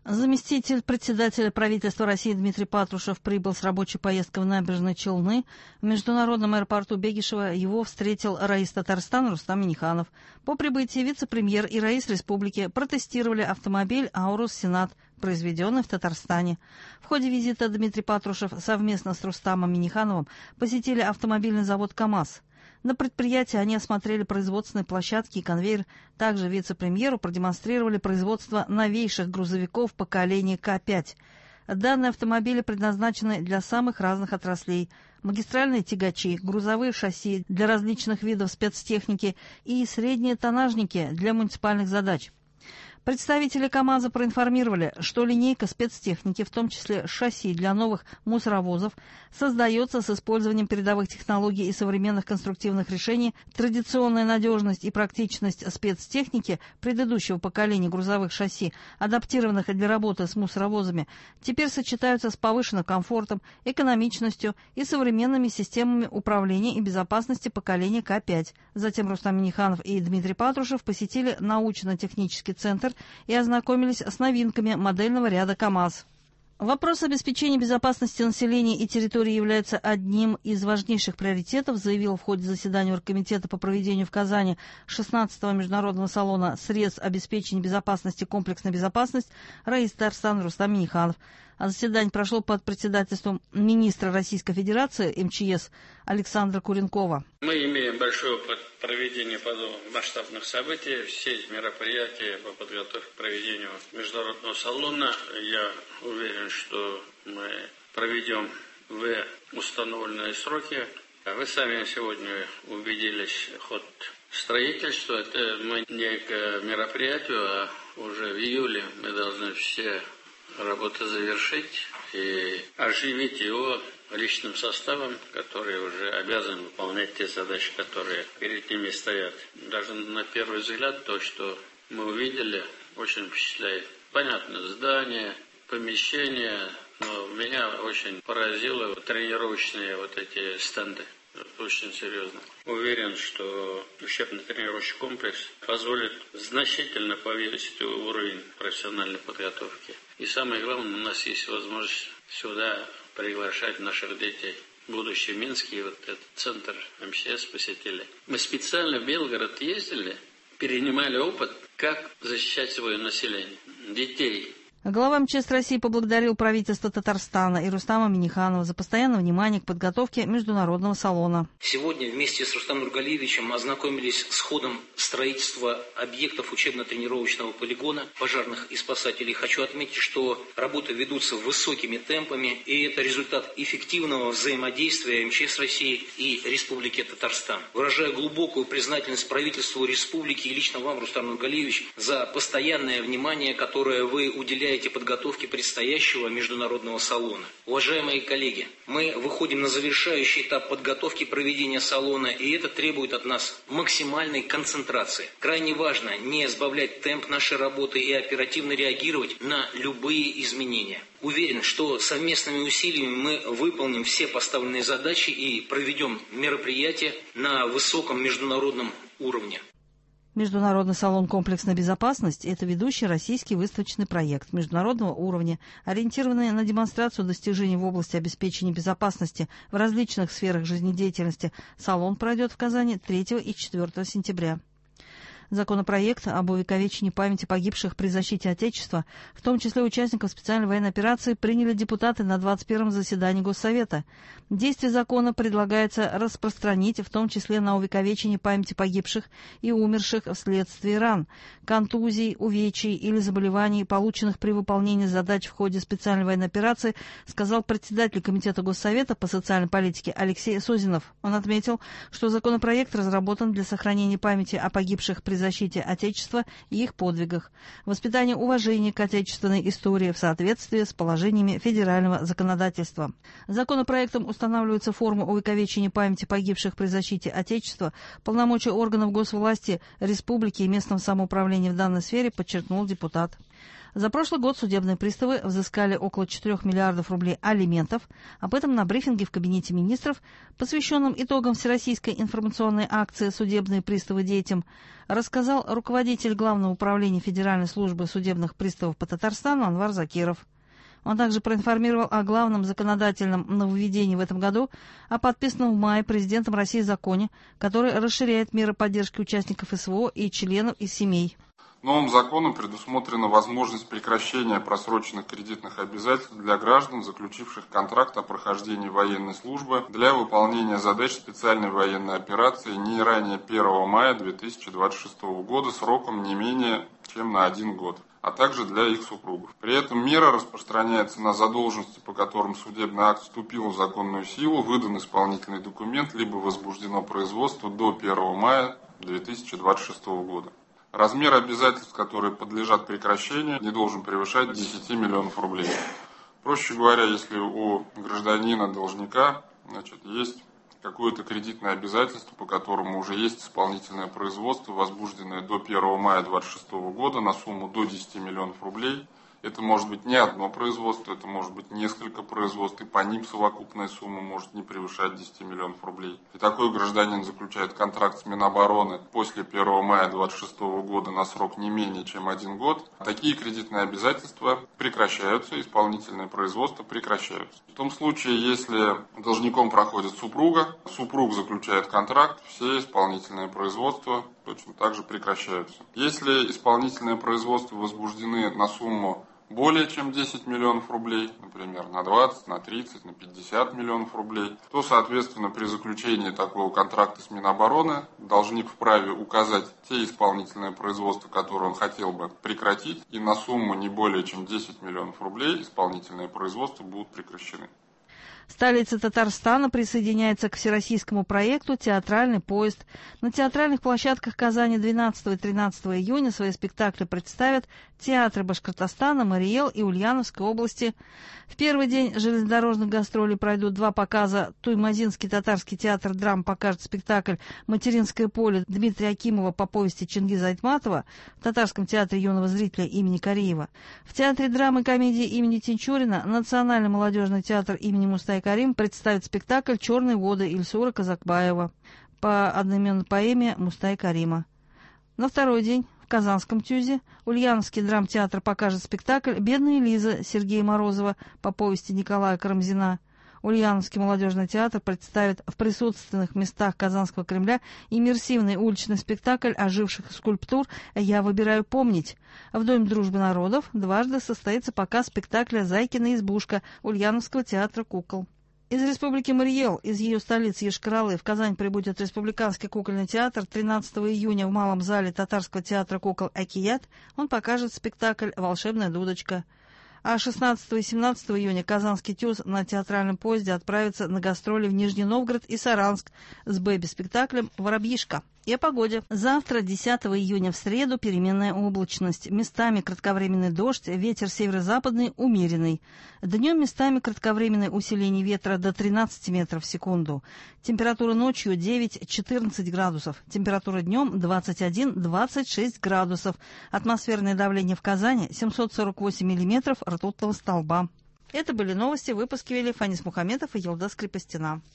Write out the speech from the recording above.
Заместитель председателя правительства России Дмитрий Патрушев прибыл с рабочей поездкой в Набережные Челны. В международном аэропорту Бегишева его встретил раис Татарстана Рустам Минниханов. По прибытии вице-премьер и раис республики протестировали автомобиль «Аурус Сенат», произведенный в Татарстане. В ходе визита Дмитрий Патрушев совместно с Рустамом Миннихановым посетили автомобильный завод «КамАЗ». На предприятии они осмотрели производственные площадки и конвейер. Также вице-премьеру продемонстрировали производство новейших грузовиков поколения К5. Данные автомобили предназначены для самых разных отраслей. Магистральные тягачи, грузовые шасси для различных видов спецтехники и средние тоннажники для муниципальных задач. Представители КамАЗа проинформировали, что линейка спецтехники, в том числе шасси для новых мусоровозов, создается с использованием передовых технологий и современных конструктивных решений. Традиционная надежность и практичность спецтехники предыдущего поколения грузовых шасси, адаптированных для работы с мусоровозами, теперь сочетаются с повышенным комфортом, экономичностью и современными системами управления и безопасности поколения К5. Затем Рустам Минниханов и Дмитрий Патрушев посетили научно-технический центр и ознакомились с новинками модельного ряда КамАЗ. Вопрос обеспечения безопасности населения и территории является одним из важнейших приоритетов, заявил в ходе заседания Оргкомитета по проведению в Казани 16-го международного салона средств обеспечения безопасности «Комплексная безопасность» раис Татарстана Рустам Минниханов. А заседание прошло под председательством министра Российской Федерации МЧС Александра Куренкова. Мы имеем большой опыт проведения подобных масштабных событий. Все мероприятия по подготовке к проведению международного салона. Я уверен, что мы проведем в установленные сроки. Вы сами сегодня убедились, ход строительства. Это мы не к мероприятию, а уже в июле мы должны все работу завершить и оживить его личным составом, который уже обязан выполнять те задачи, которые перед ними стоят. Даже на первый взгляд то, что мы увидели, очень впечатляет. Понятно, здание, помещение, но меня очень поразило тренировочные вот эти стенды. Очень серьезно. Уверен, что учебно-тренировочный комплекс позволит значительно повысить уровень профессиональной подготовки. И самое главное, у нас есть возможность сюда приглашать наших детей. Будущий Минский, вот этот центр МЧС посетили. Мы специально в Белгород ездили, перенимали опыт, как защищать свое население, детей. Глава МЧС России поблагодарил правительство Татарстана и Рустама Минниханова за постоянное внимание к подготовке международного салона. Сегодня вместе с Рустамом Нургалиевичем мы ознакомились с ходом строительства объектов учебно-тренировочного полигона пожарных и спасателей. Хочу отметить, что работы ведутся высокими темпами, и это результат эффективного взаимодействия МЧС России и Республики Татарстан. Выражаю глубокую признательность правительству республики и лично вам, Рустам Нургалиевич, за постоянное внимание, которое вы уделяете подготовке предстоящего международного салона. Уважаемые коллеги, мы выходим на завершающий этап подготовки проведения салона, и это требует от нас максимальной концентрации. Крайне важно не сбавлять темп нашей работы и оперативно реагировать на любые изменения. Уверен, что совместными усилиями мы выполним все поставленные задачи и проведем мероприятие на высоком международном уровне. Международный салон «Комплексная безопасность» – это ведущий российский выставочный проект международного уровня, ориентированный на демонстрацию достижений в области обеспечения безопасности в различных сферах жизнедеятельности. Салон пройдет в Казани 3 и 4 сентября. Законопроект об увековечении памяти погибших при защите Отечества, в том числе участников специальной военной операции, приняли депутаты на 21-м заседании Госсовета. Действие закона предлагается распространить, в том числе на увековечение памяти погибших и умерших вследствие ран, контузий, увечий или заболеваний, полученных при выполнении задач в ходе специальной военной операции, сказал председатель Комитета Госсовета по социальной политике Алексей Созинов. Он отметил, что законопроект разработан для сохранения памяти о погибших при защите Отечества и их подвигах, воспитание уважения к отечественной истории в соответствии с положениями федерального законодательства. Законопроектом устанавливается форма увековечения памяти погибших при защите Отечества, полномочия органов госвласти, республики и местного самоуправления в данной сфере, подчеркнул депутат. За прошлый год судебные приставы взыскали около 4 миллиардов рублей алиментов. Об этом на брифинге в Кабинете министров, посвященном итогам Всероссийской информационной акции «Судебные приставы детям», рассказал руководитель Главного управления Федеральной службы судебных приставов по Татарстану Анвар Закиров. Он также проинформировал о главном законодательном нововведении в этом году, о подписанном в мае президентом России законе, который расширяет меры поддержки участников СВО и членов их семей. Новым законом предусмотрена возможность прекращения просроченных кредитных обязательств для граждан, заключивших контракт о прохождении военной службы для выполнения задач специальной военной операции не ранее 1 мая 2026 года сроком не менее чем на 1 год, а также для их супругов. При этом мера распространяется на задолженности, по которым судебный акт вступил в законную силу, выдан исполнительный документ, либо возбуждено производство до 1 мая 2026 года. Размер обязательств, которые подлежат прекращению, не должен превышать 10 миллионов рублей. Проще говоря, если у гражданина-должника есть какое-то кредитное обязательство, по которому уже есть исполнительное производство, возбужденное до 1 мая 2026 года на сумму до 10 миллионов рублей, это может быть не одно производство, это может быть несколько производств, и по ним совокупная сумма может не превышать 10 миллионов рублей. И такой гражданин заключает контракт с Минобороны после 1 мая 2026 года на срок не менее чем 1 год. Такие кредитные обязательства прекращаются, исполнительное производство прекращаются. В том случае, если должником проходит супруга, супруг заключает контракт, все исполнительные производства точно так же прекращаются. Если исполнительные производства возбуждены на сумму более чем 10 миллионов рублей, например, на 20, на 30, на 50 миллионов рублей, то, соответственно, при заключении такого контракта с Минобороны должник вправе указать те исполнительные производства, которые он хотел бы прекратить, и на сумму не более чем 10 миллионов рублей исполнительные производства будут прекращены. Столица Татарстана присоединяется к всероссийскому проекту «Театральный поезд». На театральных площадках Казани 12 и 13 июня свои спектакли представят театры Башкортостана, Мариэл и Ульяновской области. В первый день железнодорожных гастролей пройдут 2 показа. Туймазинский татарский театр драм покажет спектакль «Материнское поле» Дмитрия Акимова по повести Чингиза Айтматова в Татарском театре юного зрителя имени Кариева. В театре драмы и комедии имени Тинчурина Национальный молодежный театр имени Мустай Карим представит спектакль «Черные воды» Ильсура Казакбаева по одноименной поэме Мустай Карима. На второй день в Казанском ТЮЗе Ульяновский драмтеатр покажет спектакль «Бедная Лиза» Сергея Морозова по повести Николая Карамзина. Ульяновский молодежный театр представит в присутственных местах Казанского Кремля иммерсивный уличный спектакль оживших скульптур «Я выбираю помнить». В Доме дружбы народов дважды состоится показ спектакля «Зайкина избушка» Ульяновского театра кукол. Из Республики Мариэл, из ее столицы Йошкар-Олы, в Казань прибудет Республиканский кукольный театр. 13 июня в Малом зале Татарского театра кукол «Акият» он покажет спектакль «Волшебная дудочка». А 16 и 17 июня Казанский ТЮЗ на театральном поезде отправится на гастроли в Нижний Новгород и Саранск с бэби-спектаклем «Воробьишка». И о погоде. Завтра, 10 июня, в среду, переменная облачность. Местами кратковременный дождь, ветер северо-западный умеренный. Днем местами кратковременное усиление ветра до 13 метров в секунду. Температура ночью 9-14 градусов. Температура днем 21-26 градусов. Атмосферное давление в Казани 748 миллиметров ртутного столба. Это были новости. Выпуски вели Фанис Мухаметов и Елдас Крепостина.